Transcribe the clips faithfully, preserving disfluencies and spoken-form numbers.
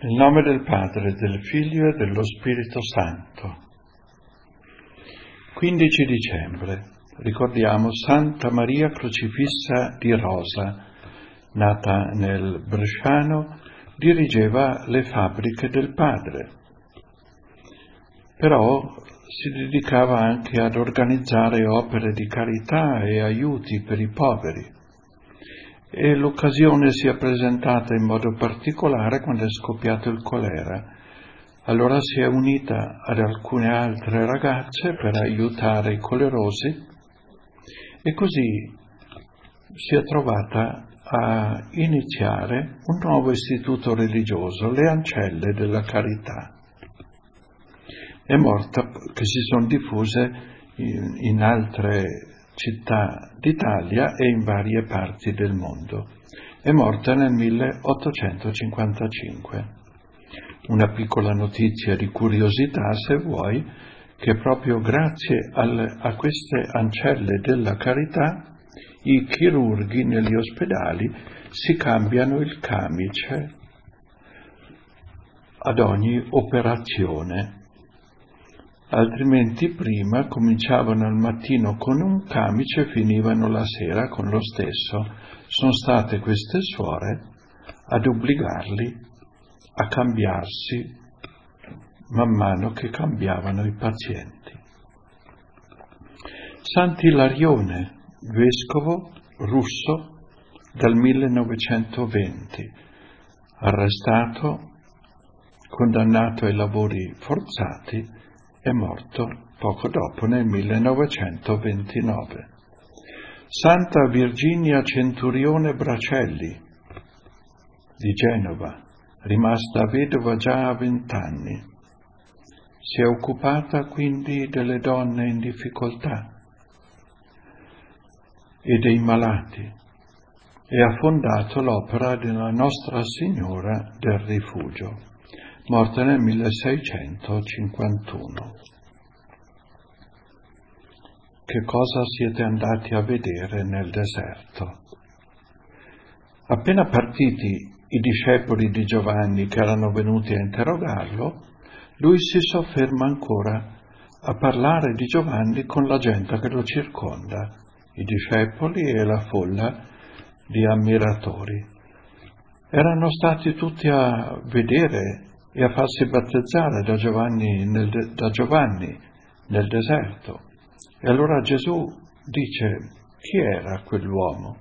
Nel nome del Padre, del Figlio e dello Spirito Santo. quindici dicembre. Ricordiamo Santa Maria Crocifissa di Rosa, nata nel Bresciano, dirigeva le fabbriche del padre. Però si dedicava anche ad organizzare opere di carità e aiuti per i poveri. E l'occasione si è presentata in modo particolare quando è scoppiato il colera. Allora si è unita ad alcune altre ragazze per aiutare i colerosi e così si è trovata a iniziare un nuovo istituto religioso, le Ancelle della Carità. È morta, che si sono diffuse in, in altre città d'Italia e in varie parti del mondo. È morta nel milleottocentocinquantacinque. Una piccola notizia di curiosità, se vuoi, che proprio grazie al, a queste ancelle della carità i chirurghi negli ospedali si cambiano il camice ad ogni operazione. Altrimenti prima cominciavano al mattino con un camice e finivano la sera con lo stesso. Sono state queste suore ad obbligarli a cambiarsi man mano che cambiavano i pazienti. Sant'Ilarione, vescovo russo dal millenovecentoventi, arrestato, condannato ai lavori forzati, è morto poco dopo nel millenovecentoventinove. Santa Virginia Centurione Bracelli di Genova, rimasta vedova già a vent'anni. Si è occupata quindi delle donne in difficoltà e dei malati e ha fondato l'opera della Nostra Signora del Rifugio, morta nel milleseicentocinquantuno. Che cosa siete andati a vedere nel deserto? Appena partiti i discepoli di Giovanni che erano venuti a interrogarlo, lui si sofferma ancora a parlare di Giovanni con la gente che lo circonda, i discepoli e la folla di ammiratori. Erano stati tutti a vedere e a farsi battezzare da Giovanni nel, de- da Giovanni nel deserto. E allora Gesù dice: chi era quell'uomo?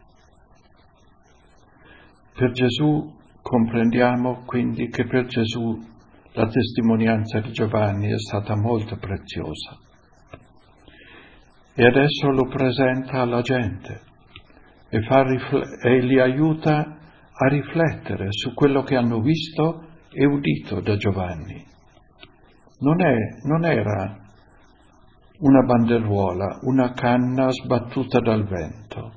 Per Gesù comprendiamo quindi che per Gesù la testimonianza di Giovanni è stata molto preziosa. E adesso lo presenta alla gente e, fa rifle- e li aiuta a riflettere su quello che hanno visto e udito da Giovanni. Non, è, non era una banderuola, una canna sbattuta dal vento.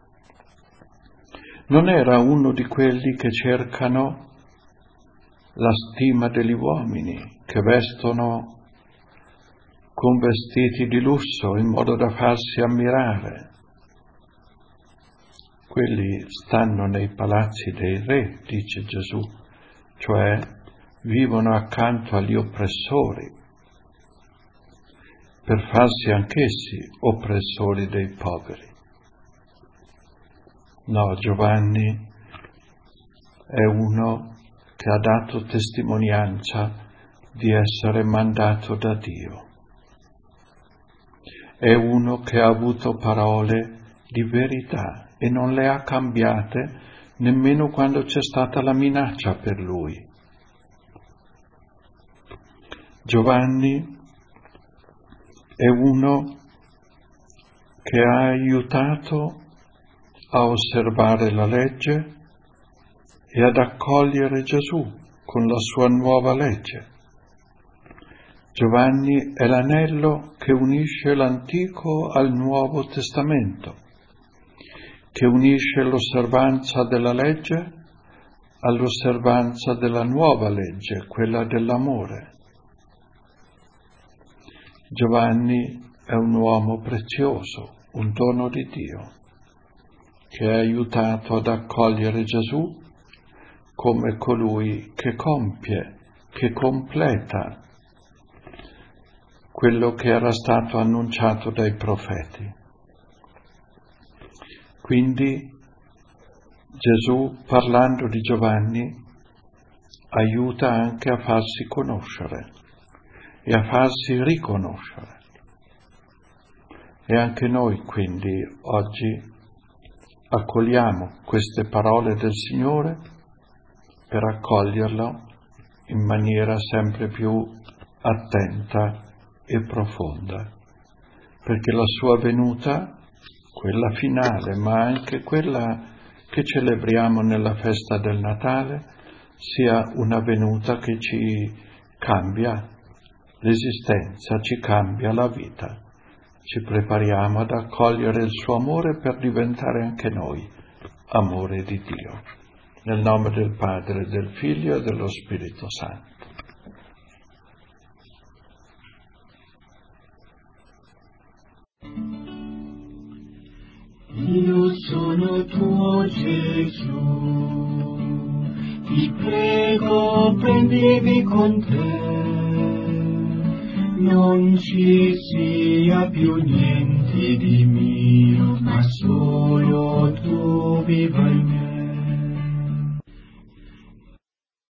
Non era uno di quelli che cercano la stima degli uomini, che vestono con vestiti di lusso in modo da farsi ammirare. Quelli stanno nei palazzi dei re, dice Gesù, cioè vivono accanto agli oppressori, per farsi anch'essi oppressori dei poveri. No, Giovanni è uno che ha dato testimonianza di essere mandato da Dio. È uno che ha avuto parole di verità e non le ha cambiate nemmeno quando c'è stata la minaccia per lui. Giovanni è uno che ha aiutato a osservare la legge e ad accogliere Gesù con la sua nuova legge. Giovanni è l'anello che unisce l'Antico al Nuovo Testamento, che unisce l'osservanza della legge all'osservanza della nuova legge, quella dell'amore. Giovanni è un uomo prezioso, un dono di Dio, che ha aiutato ad accogliere Gesù come colui che compie, che completa quello che era stato annunciato dai profeti. Quindi Gesù, parlando di Giovanni, aiuta anche a farsi conoscere e a farsi riconoscere. E anche noi quindi oggi accogliamo queste parole del Signore per accoglierlo in maniera sempre più attenta e profonda, perché la sua venuta, quella finale, ma anche quella che celebriamo nella festa del Natale, sia una venuta che ci cambia l'esistenza, ci cambia la vita. Ci prepariamo ad accogliere il suo amore per diventare anche noi amore di Dio. Nel nome del Padre, del Figlio e dello Spirito Santo. Io sono tuo Gesù, ti prego prendimi con te, non ci sia più niente di mio.